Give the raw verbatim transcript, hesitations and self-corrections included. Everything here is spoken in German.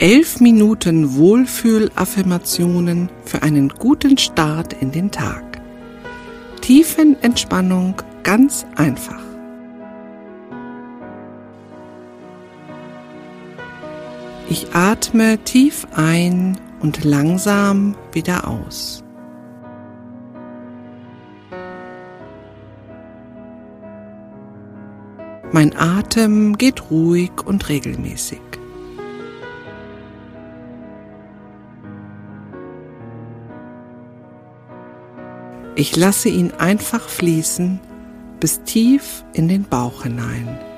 Elf Minuten Wohlfühl-Affirmationen für einen guten Start in den Tag. Tiefenentspannung ganz einfach. Ich atme tief ein und langsam wieder aus. Mein Atem geht ruhig und regelmäßig. Ich lasse ihn einfach fließen bis tief in den Bauch hinein.